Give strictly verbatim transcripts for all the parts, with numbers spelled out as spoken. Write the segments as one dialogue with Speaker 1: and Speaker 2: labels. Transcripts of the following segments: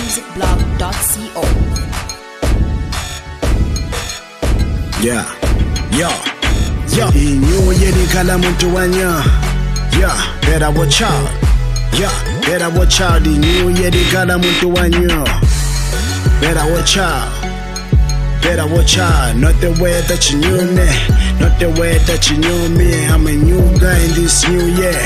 Speaker 1: music blog dot co.
Speaker 2: Yeah, yo, yo. New year ni kala muntu wanya. Yeah, better watch out. Yeah, better watch out. The new year ni kala muntu wanya. Better watch out. Better watch out. Not the way that you knew me. Not the way that you knew me. I'm a new guy in this new year.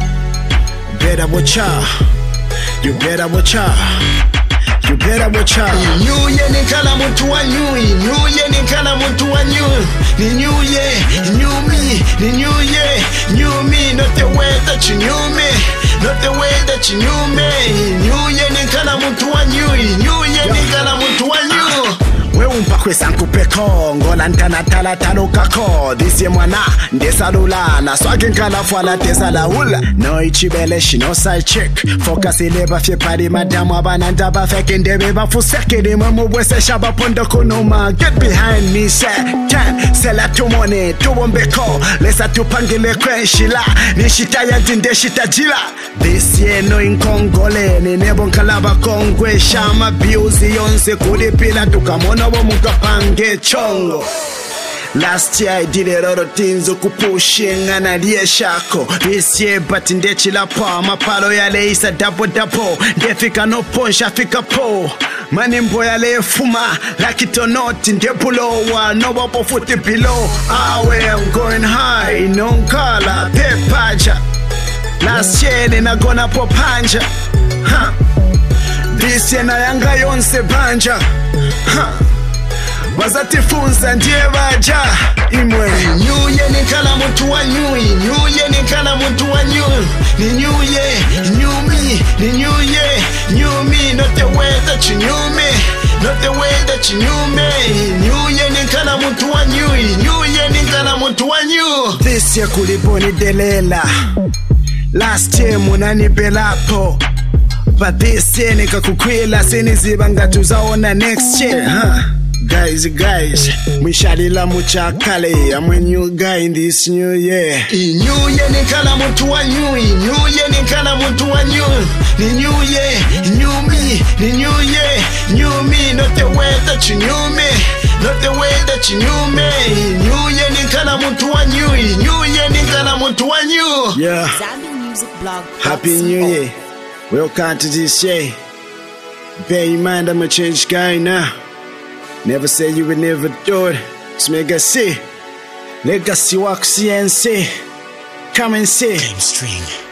Speaker 2: Better watch out. You better watch out. You better watch out.
Speaker 3: New year ni kala muntu wa new. New year ni kala muntu wa new. Ni new year, new me. Ni new year, new me. Not the way that you knew me. Not the way that you knew me. New year ni kala muntu wa new. New year ni kala muntu wa new.
Speaker 2: We umpakwe sankupeko ngola ntana tala talukako disi mwana ndesalula na swagi nkala fwala tesala hula no ichibele shino side chick focus ile bafye pari madamu abananda bafeke ndebe bafuseke ni mwe wese shaba pondo kunuma get behind me Satan sela tumone tuwombeko lesa tupangile kwenshila nishita ya dinde shita jila this year no inkongole ni nebo nkalaba kongwe shama biuzi yonse kulipila tukamona wo mukapange chongo. Last year I did a lot of things okupushing and I did shako. This year but in the chila pa mapalo yale isa double double. Defika no ponsha fika po. Mani mbo yale fuma like it or not in the pulowa no wapo futi below. Awe I'm going high no kala pepaja. Last year nina gona popanja. Huh. This year na yanga yonse banja. Huh. Wazatifunza ndiye baja imwe.
Speaker 3: New year ni kala muntu wa new. New year ni kala muntu wa new. Ni new year, new me. Ni new year, new me. Not the way that you knew me. Not the way that you knew me. New year ni kala muntu wa new. New year ni kala muntu wa new.
Speaker 2: This year kuliponi delela. Last year munani belapo. But this year nika kukwila siniziba ngatuzaona next year, huh? Guys, guys, mishalila muchakale. I'm a new guy in this new year.
Speaker 3: New year ni kala muntu wa new. New year ni kala muntu wa new. Ni new year, new me. Ni new year, new me. Not the way that you knew me. Not the way that you knew me. New year ni kala muntu wa new. New year ni kala muntu wa new.
Speaker 2: Yeah.
Speaker 1: Zambi music blog.
Speaker 2: Happy New Year. Welcome to this year. Bear in mind I'm a changed guy now. Never say you would never do it. It's legacy. Legacy walk C N C. Come and see.
Speaker 4: Game string.